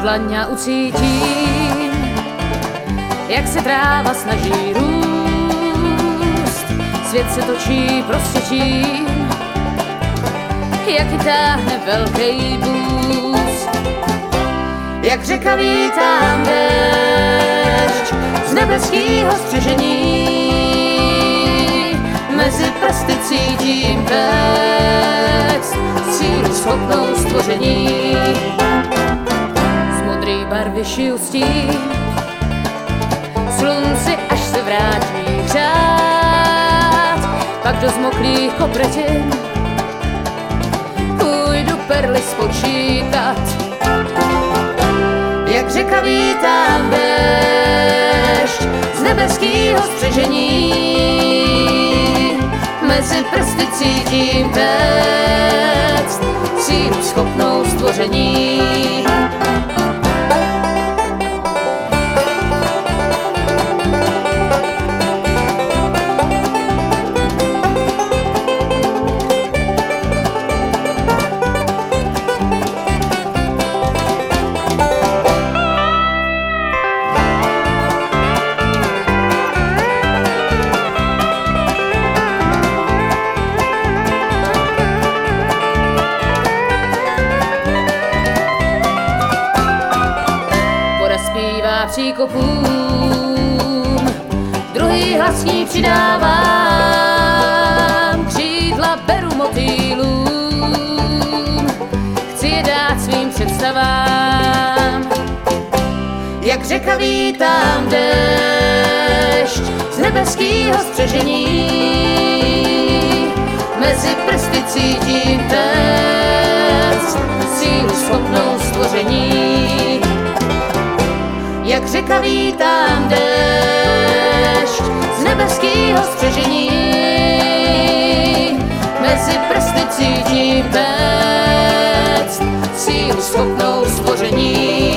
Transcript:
dlaň a ucítím, jak se tráva snaží růst. Svět se točí prostě tím, jak ji táhne velký bůz. Jak řeka vítám déšť z nebeskýho střežení, mezi prsty cítím text, sílu schopnou stvoření. Z modrý barvy šiju stín, slunci až se vrátí hřát, pak do zmoklých kopretin půjdu perly spočítat. Jak řeka vítám déšť z nebeskýho střežení, mezi prsty cítím text, sílu schopnou stvoření. Příkopům druhý hlasní přidávám, křídla beru motýlům, chci je dát svým představám. Jak řeka vítám déšť z nebeskýho střežení, mezi prsty cítím text, sílu schopnou stvoření. Jak řeka vítám déšť z nebeskýho střežení, mezi prsty cítím text, sílu schopnou stvoření.